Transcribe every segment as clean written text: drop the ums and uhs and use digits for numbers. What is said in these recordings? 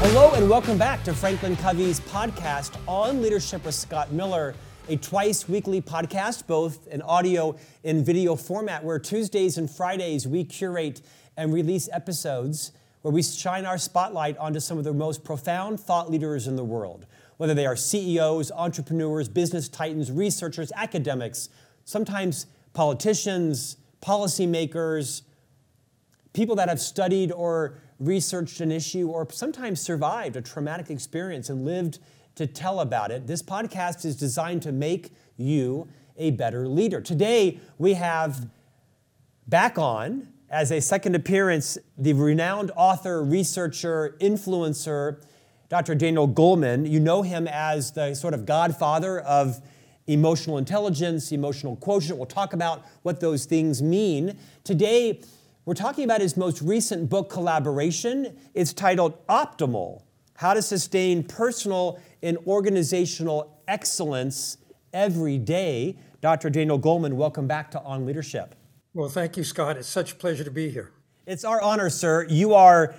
Hello and welcome back to Franklin Covey's podcast On Leadership with Scott Miller, a twice weekly podcast, both in audio and video format, where Tuesdays and Fridays we curate and release episodes where we shine our spotlight onto some of the most profound thought leaders in the world, whether they are CEOs, entrepreneurs, business titans, researchers, academics, sometimes politicians, policymakers, people that have studied or researched an issue or sometimes survived a traumatic experience and lived to tell about it. This podcast is designed to make you a better leader. Today, we have back on, as a second appearance, the renowned author, researcher, influencer, Dr. Daniel Goleman. You know him as the sort of godfather of emotional intelligence, emotional quotient. We'll talk about what those things mean. Today, we're talking about his most recent book collaboration. It's titled Optimal: How to Sustain Personal and Organizational Excellence Every Day. Dr. Daniel Goleman, welcome back to On Leadership. Well, thank you, Scott. It's such a pleasure to be here. It's our honor, sir. You are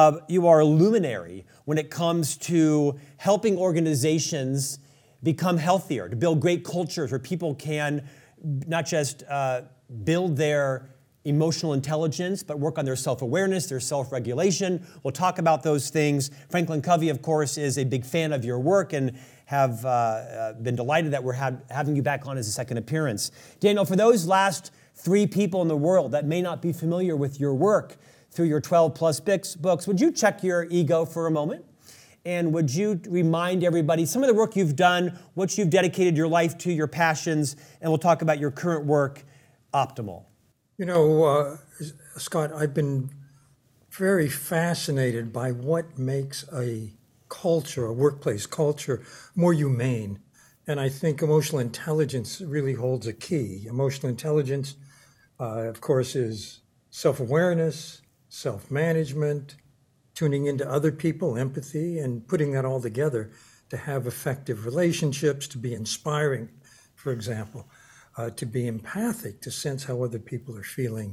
a luminary when it comes to helping organizations become healthier, to build great cultures where people can not just build their emotional intelligence, but work on their self-awareness, their self-regulation. We'll talk about those things. Franklin Covey, of course, is a big fan of your work and have been delighted that we're having you back on as a second appearance. Daniel, for those last three people in the world that may not be familiar with your work through your 12-plus books, would you check your ego for a moment? And would you remind everybody some of the work you've done, what you've dedicated your life to, your passions, and we'll talk about your current work, Optimal. You know, Scott, I've been very fascinated by what makes a culture, a workplace culture, more humane. And I think emotional intelligence really holds a key. Emotional intelligence, of course, is self-awareness, self-management, tuning into other people, empathy, and putting that all together to have effective relationships, to be inspiring, for example. To be empathic, to sense how other people are feeling.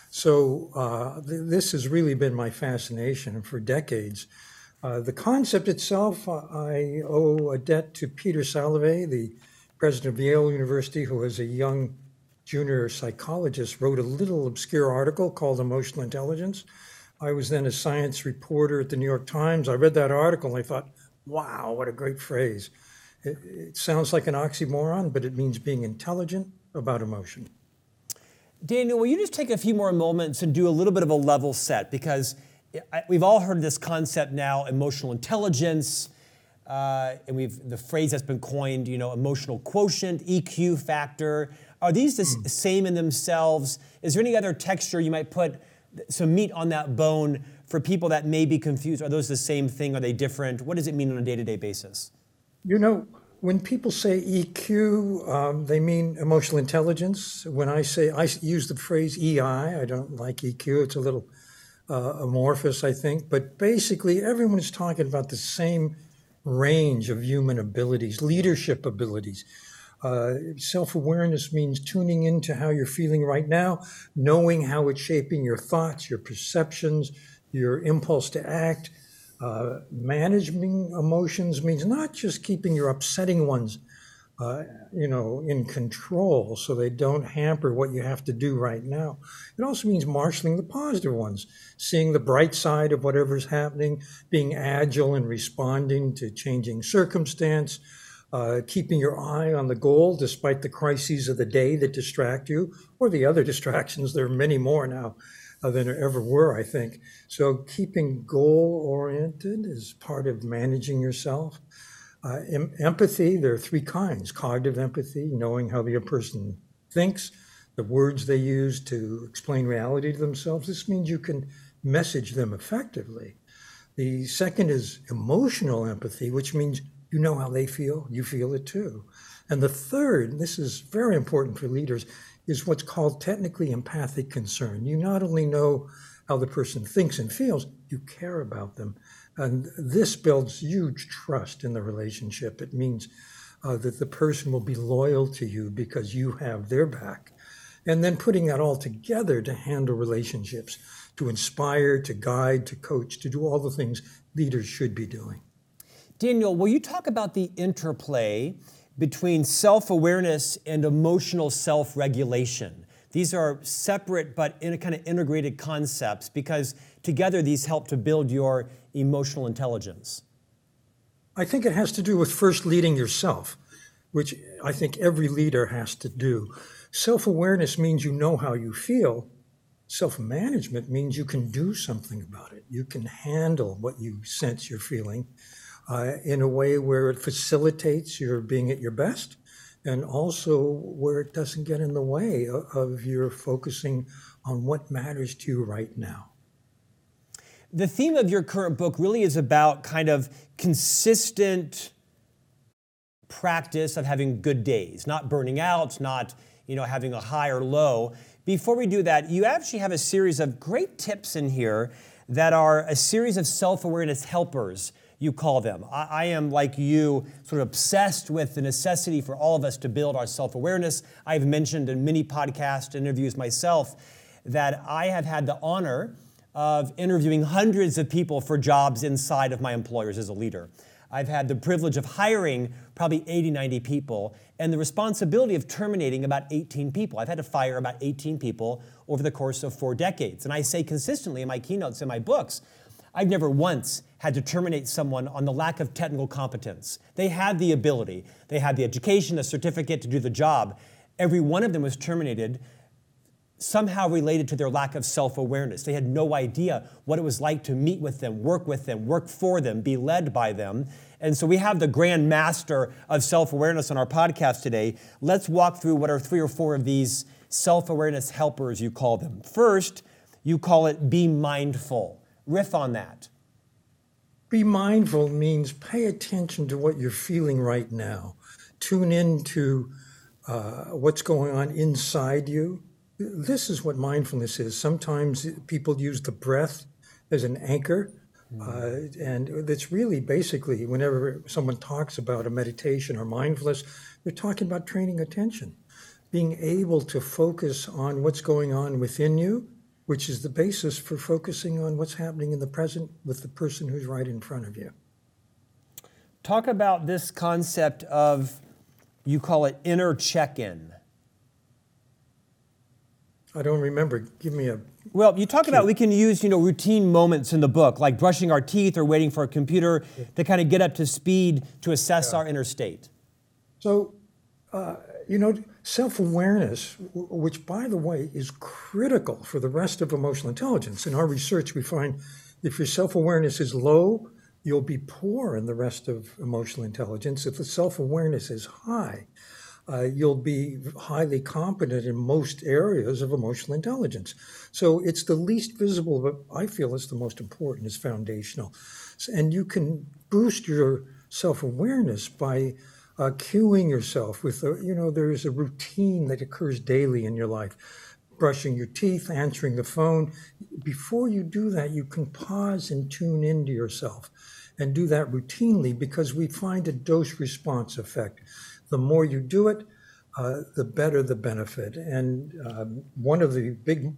So this has really been my fascination for decades. The concept itself, I owe a debt to Peter Salovey, the president of Yale University, who as a young junior psychologist wrote a little obscure article called Emotional Intelligence. I was then a science reporter at the New York Times. I read that article and I thought, wow, what a great phrase. It sounds like an oxymoron, but it means being intelligent about emotion. Daniel, will you just take a few more moments and do a little bit of a level set? Because we've all heard this concept now, emotional intelligence, and the phrase that's been coined, emotional quotient, EQ factor. Are these the same in themselves? Is there any other texture you might put some meat on that bone for people that may be confused? Are those the same thing? Are they different? What does it mean on a day-to-day basis? You know, when people say EQ, they mean emotional intelligence. When I use the phrase EI, I don't like EQ. It's a little amorphous, I think. But basically, everyone is talking about the same range of human abilities, leadership abilities. Self-awareness means tuning into how you're feeling right now, knowing how it's shaping your thoughts, your perceptions, your impulse to act. Managing emotions means not just keeping your upsetting ones, in control so they don't hamper what you have to do right now. It also means marshaling the positive ones, seeing the bright side of whatever's happening, being agile and responding to changing circumstance, keeping your eye on the goal despite the crises of the day that distract you, or the other distractions. There are many more now than there ever were, I think. So keeping goal-oriented is part of managing yourself. Empathy, there are three kinds. Cognitive empathy, knowing how the other person thinks, the words they use to explain reality to themselves. This means you can message them effectively. The second is emotional empathy, which means you know how they feel, you feel it too. And the third, and this is very important for leaders, is what's called technically empathic concern. You not only know how the person thinks and feels, you care about them. And this builds huge trust in the relationship. It means that the person will be loyal to you because you have their back. And then putting that all together to handle relationships, to inspire, to guide, to coach, to do all the things leaders should be doing. Daniel, will you talk about the interplay between self-awareness and emotional self-regulation? These are separate but in a kind of integrated concepts because together these help to build your emotional intelligence. I think it has to do with first leading yourself, which I think every leader has to do. Self-awareness means you know how you feel. Self-management means you can do something about it. You can handle what you sense you're feeling in a way where it facilitates your being at your best, and also where it doesn't get in the way of your focusing on what matters to you right now. The theme of your current book really is about kind of consistent practice of having good days, not burning out, not having a high or low. Before we do that, you actually have a series of great tips in here that are a series of self-awareness helpers, you call them. I am, like you, sort of obsessed with the necessity for all of us to build our self-awareness. I've mentioned in many podcast interviews myself that I have had the honor of interviewing hundreds of people for jobs inside of my employers as a leader. I've had the privilege of hiring probably 80, 90 people and the responsibility of terminating about 18 people. I've had to fire about 18 people over the course of 4 decades. And I say consistently in my keynotes in my books, I've never once had to terminate someone on the lack of technical competence. They had the ability, they had the education, the certificate to do the job. Every one of them was terminated somehow related to their lack of self-awareness. They had no idea what it was like to meet with them, work for them, be led by them. And so we have the grand master of self-awareness on our podcast today. Let's walk through what are 3 or 4 of these self-awareness helpers, you call them. First, you call it be mindful. Riff on that. Be mindful means pay attention to what you're feeling right now. Tune into what's going on inside you. This is what mindfulness is. Sometimes people use the breath as an anchor. And it's really basically whenever someone talks about a meditation or mindfulness, they're talking about training attention, being able to focus on what's going on within you, which is the basis for focusing on what's happening in the present with the person who's right in front of you. Talk about this concept of, you call it inner check-in. I don't remember. Give me a... Well, you talk about we can use, routine moments in the book, like brushing our teeth or waiting for a computer to kind of get up to speed to assess our inner state. So, self-awareness, which, by the way, is critical for the rest of emotional intelligence. In our research, we find if your self-awareness is low, you'll be poor in the rest of emotional intelligence. If the self-awareness is high, you'll be highly competent in most areas of emotional intelligence. So it's the least visible, but I feel it's the most important, it's foundational. And you can boost your self-awareness by cueing yourself with, there's a routine that occurs daily in your life. Brushing your teeth, answering the phone. Before you do that, you can pause and tune into yourself and do that routinely because we find a dose-response effect. The more you do it, the better the benefit. And one of the big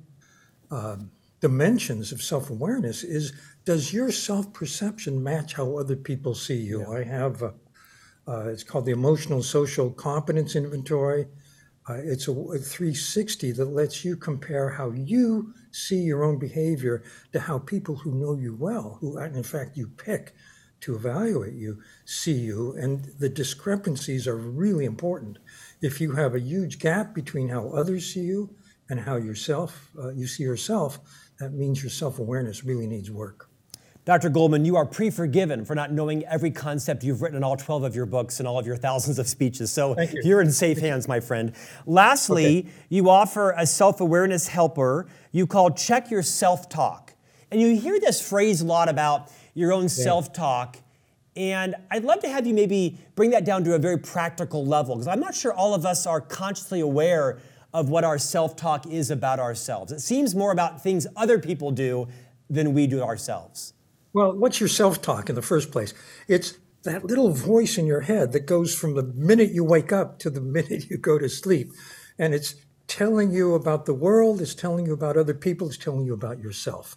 dimensions of self-awareness is, does your self-perception match how other people see you? Yeah. I have, it's called the Emotional Social Competence Inventory. It's a 360 that lets you compare how you see your own behavior to how people who know you well, who in fact you pick to evaluate you, see you, and the discrepancies are really important. If you have a huge gap between how others see you and how you see yourself, that means your self-awareness really needs work. Dr. Goldman, you are pre-forgiven for not knowing every concept you've written in all 12 of your books and all of your thousands of speeches. So you're in safe hands, my friend. Lastly, you offer a self-awareness helper you call Check Your Self-Talk. And you hear this phrase a lot about your own self-talk. And I'd love to have you maybe bring that down to a very practical level, because I'm not sure all of us are consciously aware of what our self-talk is about ourselves. It seems more about things other people do than we do ourselves. Well, what's your self-talk in the first place? It's that little voice in your head that goes from the minute you wake up to the minute you go to sleep. And it's telling you about the world, it's telling you about other people, it's telling you about yourself.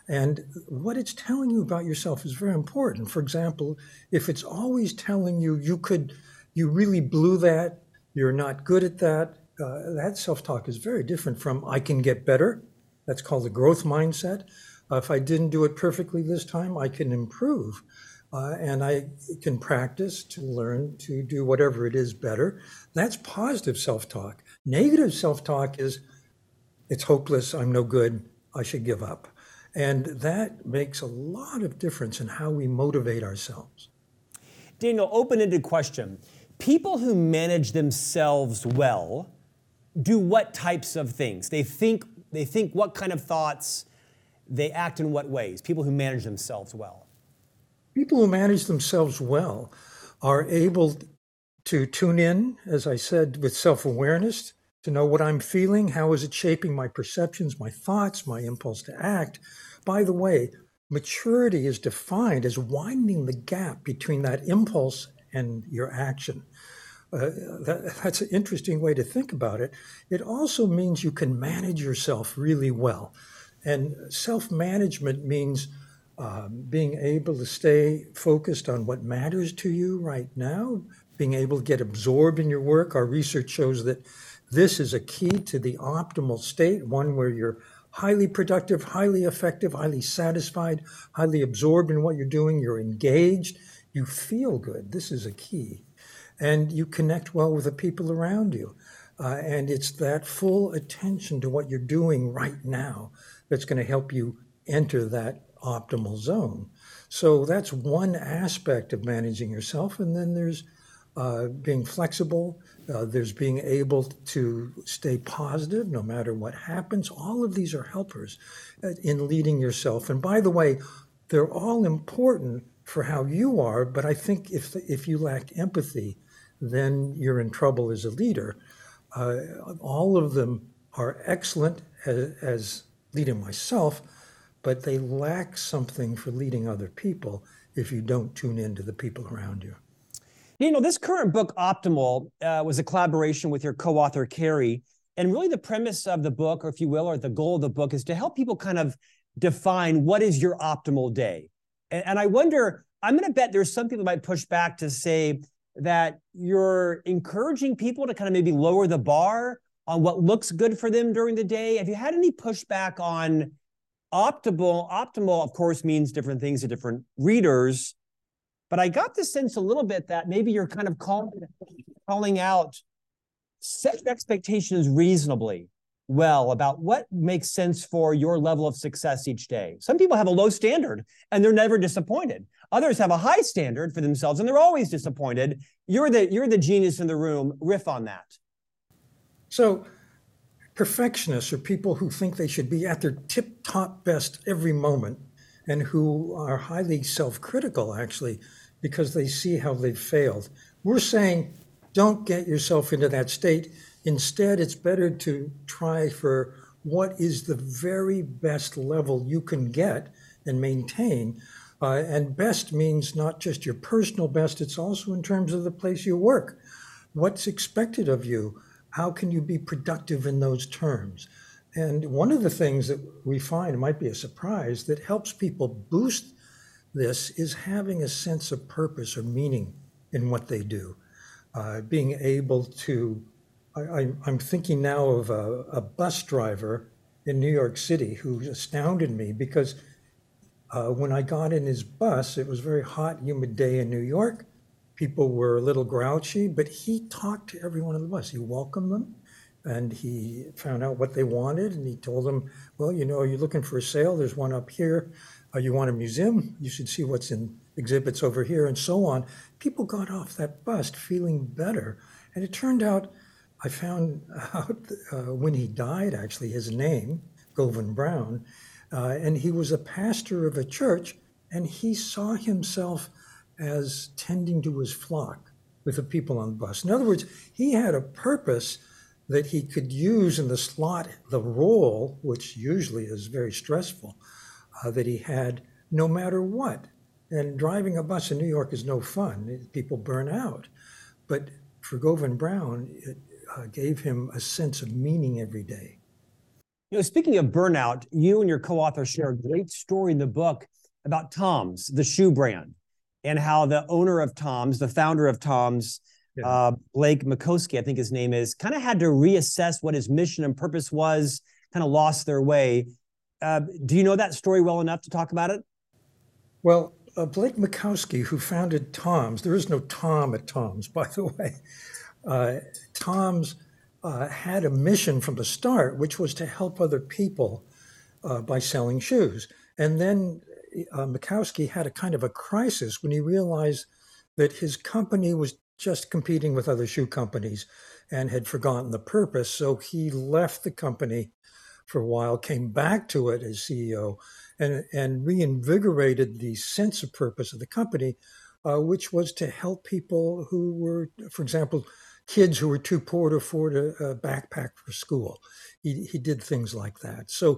And what it's telling you about yourself is very important. For example, if it's always telling you you really blew that, you're not good at that, that self-talk is very different from I can get better. That's called the growth mindset. If I didn't do it perfectly this time, I can improve. And I can practice to learn to do whatever it is better. That's positive self-talk. Negative self-talk is, it's hopeless, I'm no good, I should give up. And that makes a lot of difference in how we motivate ourselves. Daniel, open-ended question. People who manage themselves well do what types of things? They think what kind of thoughts, they act in what ways? People who manage themselves well. People who manage themselves well are able to tune in, as I said, with self-awareness, to know what I'm feeling, how is it shaping my perceptions, my thoughts, my impulse to act. By the way, maturity is defined as widening the gap between that impulse and your action. That's an interesting way to think about it. It also means you can manage yourself really well. And self-management means being able to stay focused on what matters to you right now, being able to get absorbed in your work. Our research shows that this is a key to the optimal state, one where you're highly productive, highly effective, highly satisfied, highly absorbed in what you're doing, you're engaged, you feel good. This is a key. And you connect well with the people around you. And it's that full attention to what you're doing right now that's going to help you enter that optimal zone. So that's one aspect of managing yourself. And then there's being flexible. There's being able to stay positive no matter what happens. All of these are helpers in leading yourself. And by the way, they're all important for how you are. But I think if you lack empathy, then you're in trouble as a leader. All of them are excellent as leading myself, but they lack something for leading other people if you don't tune into the people around you. You know, this current book, Optimal, was a collaboration with your co-author, Carrie. And really the premise of the book, or if you will, or the goal of the book is to help people kind of define what is your optimal day. And I wonder, I'm going to bet there's some people that might push back to say that you're encouraging people to kind of maybe lower the bar on what looks good for them during the day. Have you had any pushback on optimal? Optimal, of course, means different things to different readers. But I got the sense a little bit that maybe you're kind of calling out, set expectations reasonably well about what makes sense for your level of success each day. Some people have a low standard and they're never disappointed. Others have a high standard for themselves and they're always disappointed. You're the genius in the room. Riff on that. So perfectionists are people who think they should be at their tip-top best every moment and who are highly self-critical, actually, because they see how they've failed. We're saying, don't get yourself into that state. Instead, it's better to try for what is the very best level you can get and maintain. And best means not just your personal best, it's also in terms of the place you work. What's expected of you? How can you be productive in those terms? And one of the things that we find, it might be a surprise, that helps people boost this is having a sense of purpose or meaning in what they do. Being able to, I'm thinking now of a bus driver in New York City who astounded me because when I got in his bus, it was a very hot, humid day in New York. People were a little grouchy, but he talked to everyone on the bus. He welcomed them. And he found out what they wanted, and he told them, well, you know, are you looking for a sale? There's one up here. You want a museum? You should see what's in exhibits over here, and so on. People got off that bus feeling better. And it turned out, I found out when he died, actually, his name, Govan Brown, and he was a pastor of a church, and he saw himself as tending to his flock with the people on the bus. In other words, he had a purpose that he could use in the slot, the role, which usually is very stressful, that he had no matter what. And driving a bus in New York is no fun. People burn out. But for Govan Brown, it gave him a sense of meaning every day. Speaking of burnout, you and your co-author share a great story in the book about Tom's, the shoe brand, and how the owner of Tom's, the founder of Tom's, Blake Mycoskie, I think his name is, kind of had to reassess what his mission and purpose was, kind of lost their way. Do you know that story well enough to talk about it? Well, Blake Mycoskie, who founded Tom's, there is no Tom at Tom's, by the way. Tom's had a mission from the start, which was to help other people by selling shoes. And then Mycoskie had a kind of a crisis when he realized that his company was just competing with other shoe companies and had forgotten the purpose. So he left the company for a while, came back to it as CEO, and reinvigorated the sense of purpose of the company, which was to help people who were, for example, kids who were too poor to afford a backpack for school. He did things like that. So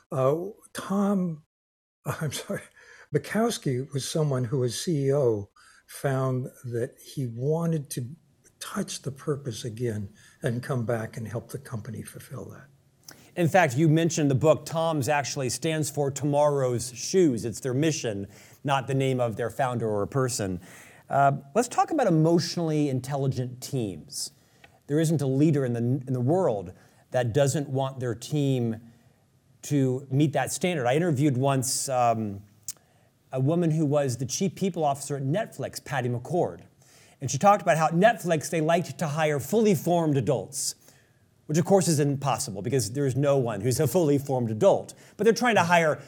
Mycoskie was someone who, as CEO, found that he wanted to touch the purpose again and come back and help the company fulfill that. In fact, you mentioned the book, Tom's actually stands for Tomorrow's Shoes. It's their mission, not the name of their founder or a person. Let's talk about emotionally intelligent teams. There isn't a leader in the world that doesn't want their team to meet that standard. I interviewed once a woman who was the chief people officer at Netflix, Patty McCord. And she talked about how at Netflix, they liked to hire fully formed adults, which of course is impossible because there's no one who's a fully formed adult. But they're trying to hire,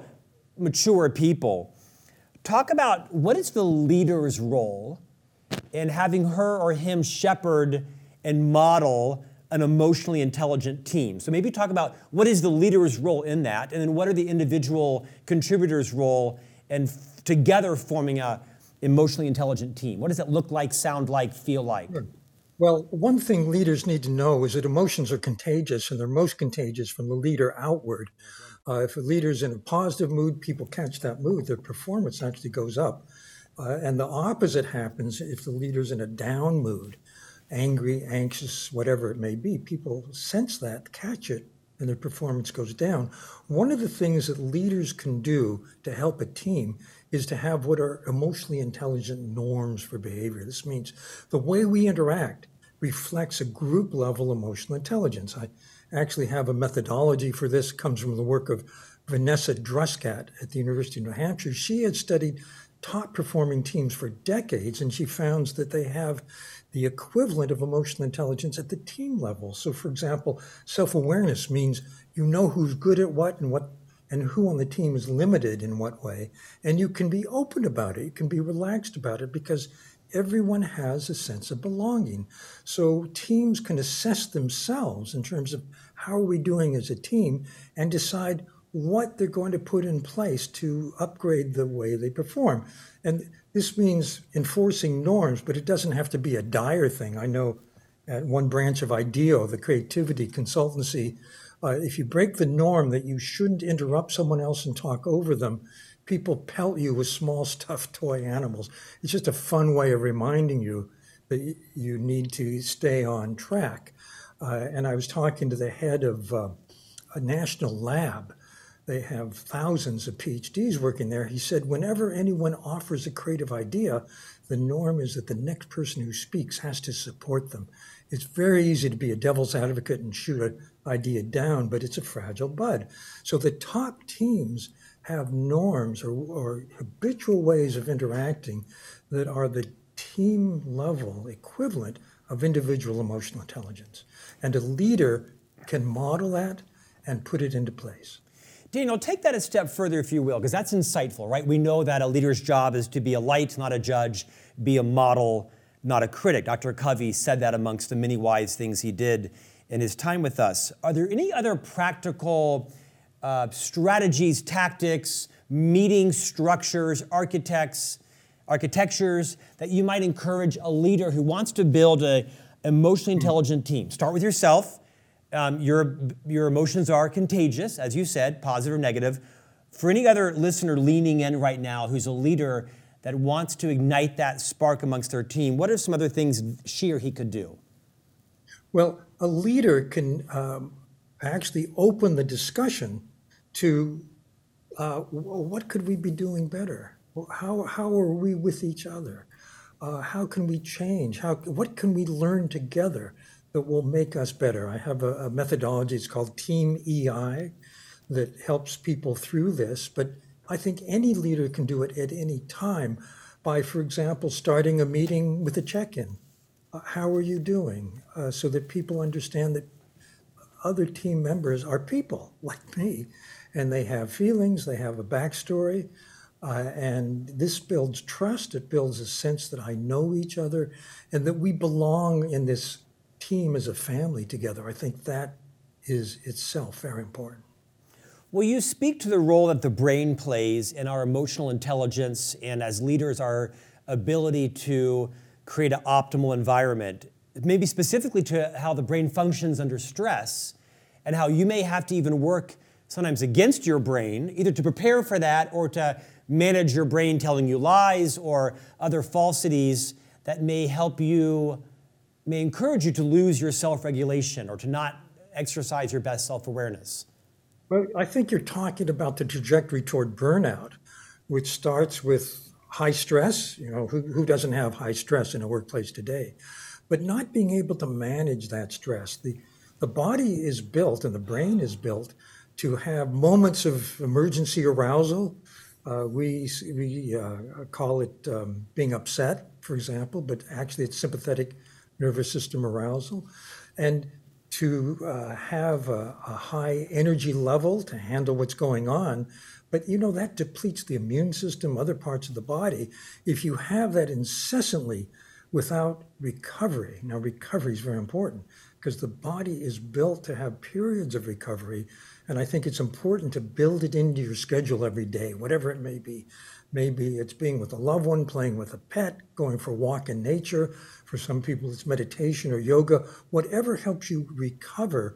mature people. Talk about what is the leader's role in having her or him shepherd and model an emotionally intelligent team. So maybe talk about what is the leader's role in that, and then what are the individual contributors' role in together forming a emotionally intelligent team. What does that look like, sound like, feel like? Sure. Well, one thing leaders need to know is that emotions are contagious, and they're most contagious from the leader outward. If a leader's in a positive mood, people catch that mood, their performance actually goes up. And the opposite happens if the leader's in a down mood, angry, anxious, whatever it may be. People sense that, catch it, and their performance goes down. One of the things that leaders can do to help a team is to have what are emotionally intelligent norms for behavior. This means the way we interact reflects a group level emotional intelligence. I actually have a methodology for this. It comes from the work of Vanessa Druskat at the University of New Hampshire. She had studied top performing teams for decades, and she found that they have the equivalent of emotional intelligence at the team level. So for example, self-awareness means you know who's good at what and who on the team is limited in what way, and you can be open about it, you can be relaxed about it, because everyone has a sense of belonging. So teams can assess themselves in terms of how are we doing as a team and decide what they're going to put in place to upgrade the way they perform. And this means enforcing norms, but it doesn't have to be a dire thing. I know at one branch of IDEO, the creativity consultancy, if you break the norm that you shouldn't interrupt someone else and talk over them, people pelt you with small stuffed toy animals. It's just a fun way of reminding you that you need to stay on track. And I was talking to the head of a national lab. They have thousands of PhDs working there. He said, whenever anyone offers a creative idea, the norm is that the next person who speaks has to support them. It's very easy to be a devil's advocate and shoot an idea down, but it's a fragile bud. So the top teams have norms or habitual ways of interacting that are the team level equivalent of individual emotional intelligence. And a leader can model that and put it into place. Daniel, take that a step further, if you will, because that's insightful, right? We know that a leader's job is to be a light, not a judge, be a model, not a critic. Dr. Covey said that amongst the many wise things he did in his time with us. Are there any other practical strategies, tactics, meeting structures, architectures that you might encourage a leader who wants to build an emotionally intelligent team? Start with yourself. Your emotions are contagious, as you said, positive or negative. For any other listener leaning in right now who's a leader that wants to ignite that spark amongst their team, what are some other things she or he could do? Well, a leader can actually open the discussion to what could we be doing better? How are we with each other? How can we change? What can we learn together that will make us better? I have a methodology, it's called Team EI, that helps people through this. But I think any leader can do it at any time by, for example, starting a meeting with a check-in. How are you doing? So that people understand that other team members are people like me, and they have feelings, they have a backstory, and this builds trust. It builds a sense that I know each other and that we belong in this team as a family together. I think that is itself very important. Will you speak to the role that the brain plays in our emotional intelligence and as leaders, our ability to create an optimal environment? Maybe specifically to how the brain functions under stress and how you may have to even work sometimes against your brain, either to prepare for that or to manage your brain telling you lies or other falsities that may encourage you to lose your self-regulation or to not exercise your best self-awareness. Well, I think you're talking about the trajectory toward burnout, which starts with high stress. Who doesn't have high stress in a workplace today? But not being able to manage that stress. The body is built and the brain is built to have moments of emergency arousal. We call it being upset, for example, but actually it's sympathetic nervous system arousal. And to have a high energy level to handle what's going on. But that depletes the immune system, other parts of the body. If you have that incessantly without recovery, now recovery is very important because the body is built to have periods of recovery. And I think it's important to build it into your schedule every day, whatever it may be. Maybe it's being with a loved one, playing with a pet, going for a walk in nature. For some people, it's meditation or yoga. Whatever helps you recover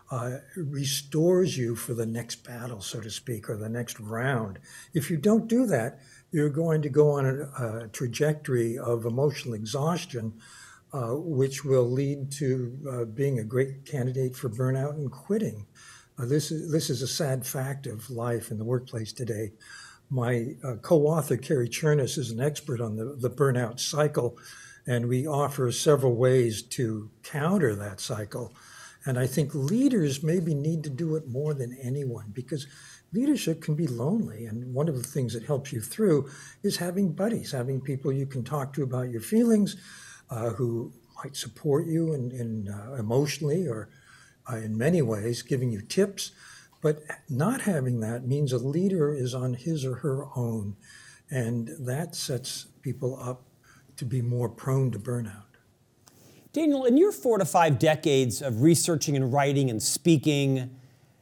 restores you for the next battle, so to speak, or the next round. If you don't do that, you're going to go on a trajectory of emotional exhaustion, which will lead to being a great candidate for burnout and quitting. This is a sad fact of life in the workplace today. My co-author, Carrie Chernis, is an expert on the burnout cycle, and we offer several ways to counter that cycle. And I think leaders maybe need to do it more than anyone because leadership can be lonely. And one of the things that helps you through is having buddies, having people you can talk to about your feelings, who might support you in emotionally or in many ways, giving you tips. But not having that means a leader is on his or her own, and that sets people up to be more prone to burnout. Daniel, in your 4 to 5 decades of researching and writing and speaking,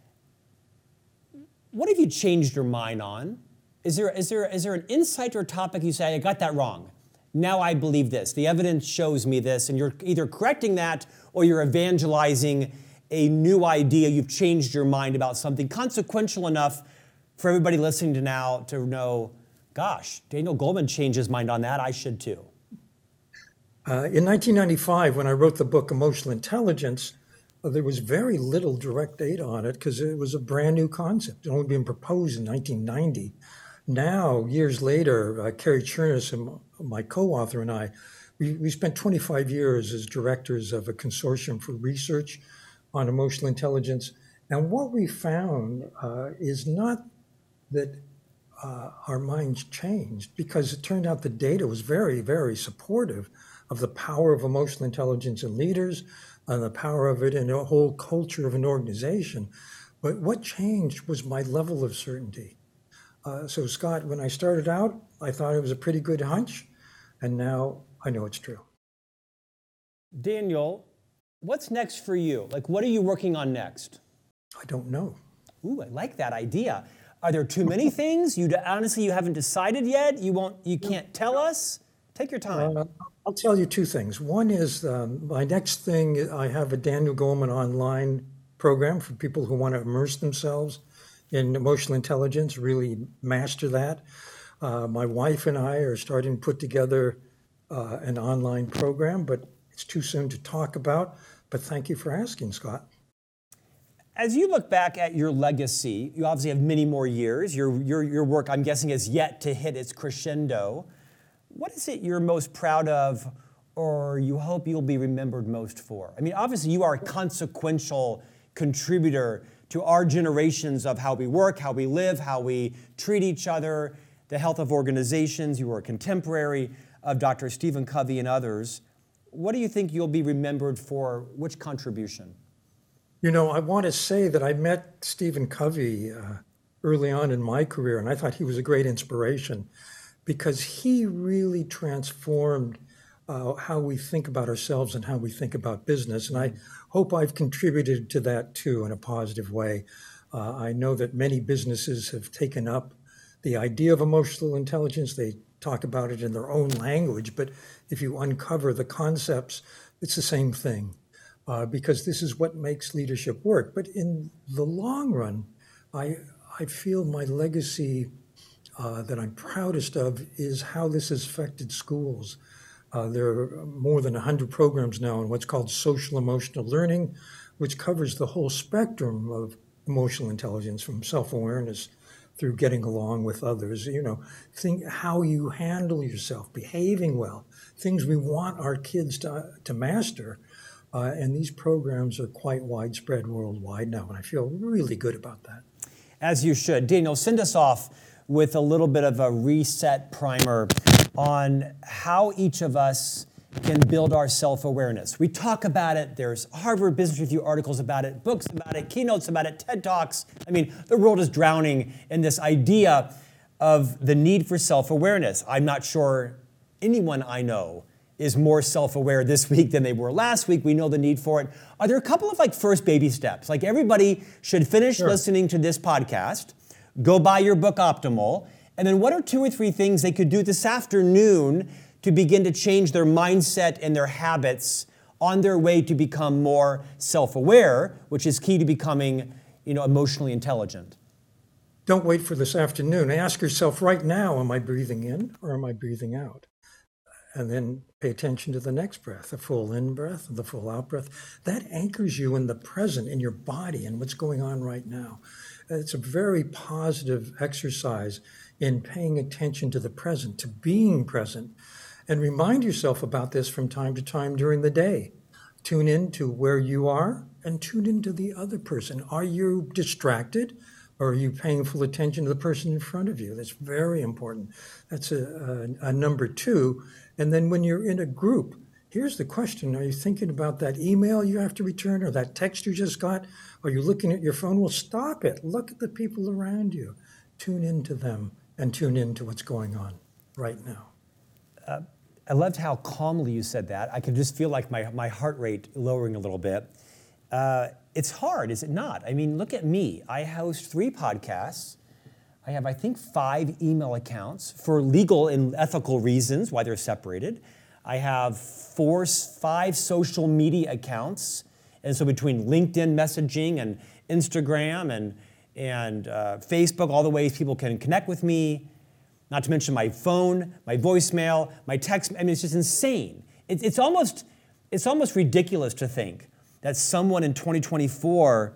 what have you changed your mind on? Is there an insight or a topic you say, I got that wrong? Now I believe this. The evidence shows me this, and you're either correcting that or you're evangelizing a new idea. You've changed your mind about something consequential enough for everybody listening to now to know, gosh, Daniel Goleman changed his mind on that. I should too. In 1995, when I wrote the book Emotional Intelligence, there was very little direct data on it because it was a brand new concept. It only been proposed in 1990. Now, years later, Carrie Chernis and my co-author and I, we spent 25 years as directors of a consortium for research on emotional intelligence. And what we found is not that our minds changed, because it turned out the data was very, very supportive of the power of emotional intelligence in leaders and the power of it in a whole culture of an organization. But what changed was my level of certainty. So Scott, when I started out, I thought it was a pretty good hunch, and now I know it's true. Daniel, what's next for you? What are you working on next? I don't know. Ooh, I like that idea. Are there too many things? Honestly, you haven't decided yet? You can't tell us? Take your time. I'll tell you two things. One is my next thing, I have a Daniel Goleman online program for people who want to immerse themselves in emotional intelligence, really master that. My wife and I are starting to put together an online program, but it's too soon to talk about. But thank you for asking, Scott. As you look back at your legacy, you obviously have many more years. Your work, I'm guessing, is yet to hit its crescendo. What is it you're most proud of, or you hope you'll be remembered most for? I mean, obviously you are a consequential contributor to our generations of how we work, how we live, how we treat each other, the health of organizations. You were a contemporary of Dr. Stephen Covey and others. What do you think you'll be remembered for? Which contribution? You know, I want to say that I met Stephen Covey early on in my career, and I thought he was a great inspiration because he really transformed how we think about ourselves and how we think about business. And I hope I've contributed to that too in a positive way. I know that many businesses have taken up the idea of emotional intelligence. They talk about it in their own language, but if you uncover the concepts, it's the same thing. Because this is what makes leadership work. But in the long run, I feel my legacy that I'm proudest of is how this has affected schools. There are more than 100 programs now in what's called social emotional learning, which covers the whole spectrum of emotional intelligence, from self-awareness through getting along with others. You know, think how you handle yourself, behaving well, things we want our kids to master. And these programs are quite widespread worldwide now, and I feel really good about that. As you should. Daniel, send us off with a little bit of a reset primer on how each of us can build our self-awareness. We talk about it. There's Harvard Business Review articles about it, books about it, keynotes about it, TED Talks. I mean, the world is drowning in this idea of the need for self-awareness. I'm not sure anyone I know is more self-aware this week than they were last week. We know the need for it. Are there a couple of first baby steps? Like everybody should finish listening to this podcast, go buy your book Optimal, and then what are 2 or 3 things they could do this afternoon to begin to change their mindset and their habits on their way to become more self-aware, which is key to becoming, emotionally intelligent? Don't wait for this afternoon. Ask yourself right now, am I breathing in or am I breathing out? And then pay attention to the next breath, the full in breath, the full out breath. That anchors you in the present, in your body, and what's going on right now. It's a very positive exercise in paying attention to the present, to being present. And remind yourself about this from time to time during the day. Tune in to where you are and tune into the other person. Are you distracted? Or are you paying full attention to the person in front of you? That's very important. That's a number 2. And then when you're in a group, here's the question. Are you thinking about that email you have to return or that text you just got? Are you looking at your phone? Well, stop it. Look at the people around you. Tune into them and tune into what's going on right now. I loved how calmly you said that. I could just feel like my heart rate lowering a little bit. It's hard, is it not? I mean, look at me. I host 3 podcasts. I have, I think, 5 email accounts for legal and ethical reasons, why they're separated. I have 5 social media accounts. And so between LinkedIn messaging and Instagram and Facebook, all the ways people can connect with me, not to mention my phone, my voicemail, my text. I mean, it's just insane. It's almost ridiculous to think that someone in 2024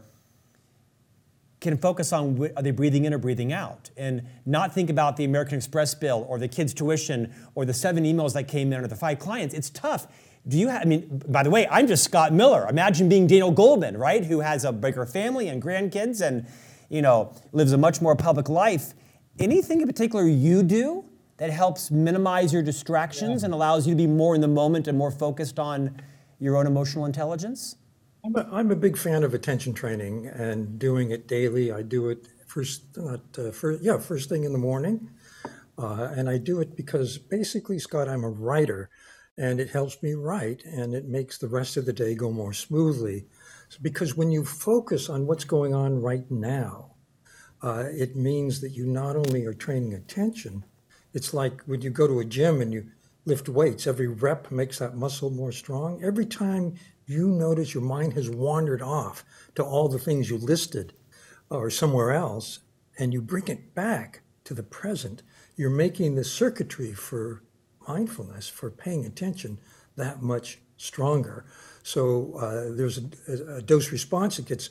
can focus on are they breathing in or breathing out and not think about the American Express bill or the kids' tuition or the 7 emails that came in or the 5 clients. It's tough. By the way, I'm just Scott Miller. Imagine being Daniel Goleman, right? Who has a bigger family and grandkids and, lives a much more public life. Anything in particular you do that helps minimize your distractions and allows you to be more in the moment and more focused on your own emotional intelligence? I'm a big fan of attention training and doing it daily. I do it first thing in the morning. And I do it because basically, Scott, I'm a writer and it helps me write and it makes the rest of the day go more smoothly. Because when you focus on what's going on right now, it means that you not only are training attention, it's like when you go to a gym and you lift weights, every rep makes that muscle more strong. Every time you notice your mind has wandered off to all the things you listed or somewhere else, and you bring it back to the present, you're making the circuitry for mindfulness, for paying attention, that much stronger. So there's a dose response. It gets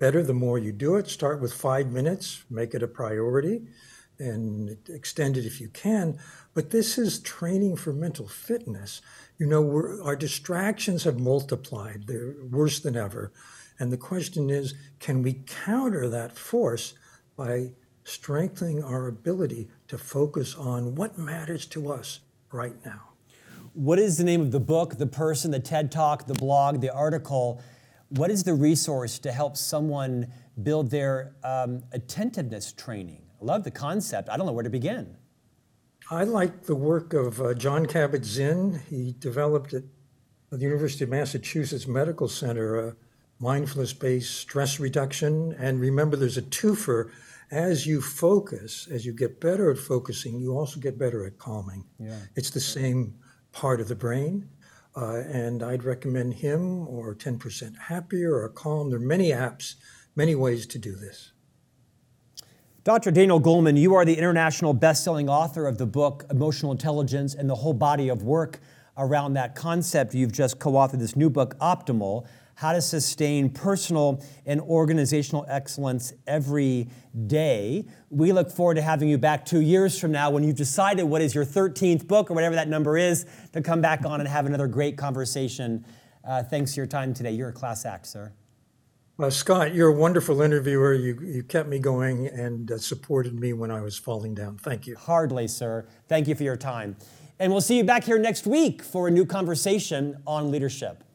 better the more you do it. Start with 5 minutes, make it a priority, and extend it if you can. But this is training for mental fitness. You know, our distractions have multiplied. They're worse than ever. And the question is, can we counter that force by strengthening our ability to focus on what matters to us right now? What is the name of the book, the person, the TED Talk, the blog, the article? What is the resource to help someone build their attentiveness training? I love the concept. I don't know where to begin. I like the work of John Kabat-Zinn. He developed at the University of Massachusetts Medical Center a mindfulness-based stress reduction. And remember, there's a twofer. As you focus, as you get better at focusing, you also get better at calming. Yeah. It's the same part of the brain. And I'd recommend him or 10% Happier or Calm. There are many apps, many ways to do this. Dr. Daniel Goleman, you are the international best-selling author of the book Emotional Intelligence and the whole body of work around that concept. You've just co-authored this new book, Optimal: How to Sustain Personal and Organizational Excellence Every Day. We look forward to having you back 2 years from now when you've decided what is your 13th book or whatever that number is to come back on and have another great conversation. Thanks for your time today. You're a class act, sir. Scott, you're a wonderful interviewer. You kept me going and supported me when I was falling down. Thank you. Hardly, sir. Thank you for your time. And we'll see you back here next week for a new conversation on leadership.